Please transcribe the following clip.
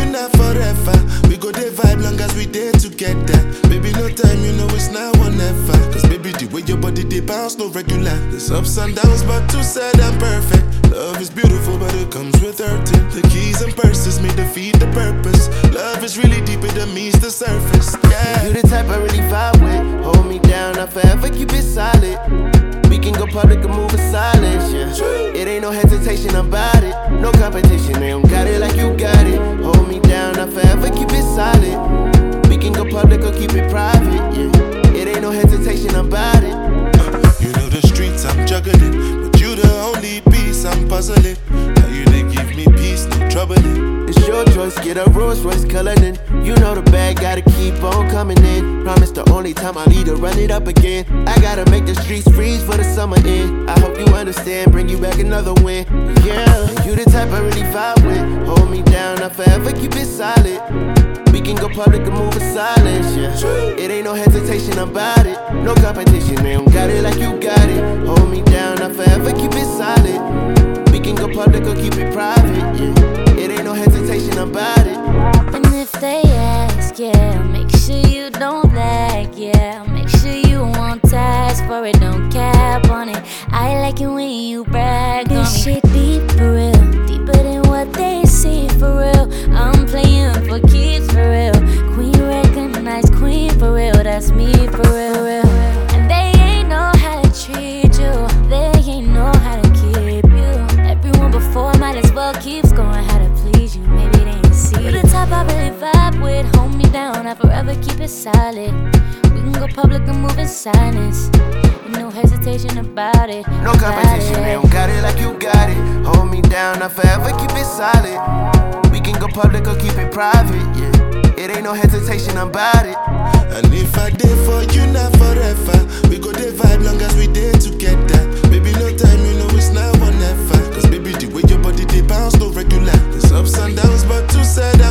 you not forever. We go dey vibe long as we dey together. Baby, no time, you know it's now or never. Cause baby, the way your body dey bounce, no regular. There's ups and downs, but too sad and perfect. Love is beautiful, but it comes with hurting. The keys and purses may defeat the purpose. Love is really deeper than meets the surface. Yeah, You the type I really vibe with. Hold me down, I forever keep it solid. We can go public and move in silence, yeah. It ain't no hesitation about it. No competition, they don't got it like you got it. Hold me down, I forever keep it solid. We can go public or keep it private, yeah. It ain't no hesitation about it. you know the streets I'm juggling, but you the only piece I'm puzzling. Now you they give me peace, no troubling. It's your choice, get a Rolls Royce coloring. You know the bag, gotta keep on coming in. Promise the only time I'll need to run it up again. I gotta make the streets freeze for the summer in. I hope you understand, bring you back another win. Yeah, you the type I really vibe with. Hold me down, I forever keep it solid. We can go public and move in silence, yeah. It ain't no hesitation about it. No competition, they don't got it like you got it. Hold me down, I forever keep it solid. We can go public or keep it private, yeah. It ain't no hesitation about it. And if they ask, yeah, make sure you don't lag, yeah. Make sure you won't task for it, don't cap on it. I like it when you brag on me. This shit deep for real, deeper than what they see for real. I'm playing for keeps for real. Queen recognized queen for real, that's me for real, real. And they ain't know how to treat you, they ain't know how to keep you. Everyone before might as well keep scoring how to please you. Maybe they ain't see you. The type I really vibe with, hold me down, I forever keep it solid. We can go public and move in silence. No hesitation about it. No competition, they don't got it like you got it. Hold me down, I forever keep it solid. We can go public or keep it private, yeah. It ain't no hesitation about it. And if I did for you, not forever. We go dey vibe long as we dey together. Baby, no time, you know it's now or never. Cause baby, the way your body dey bounce, no regular. There's ups and downs, but too sad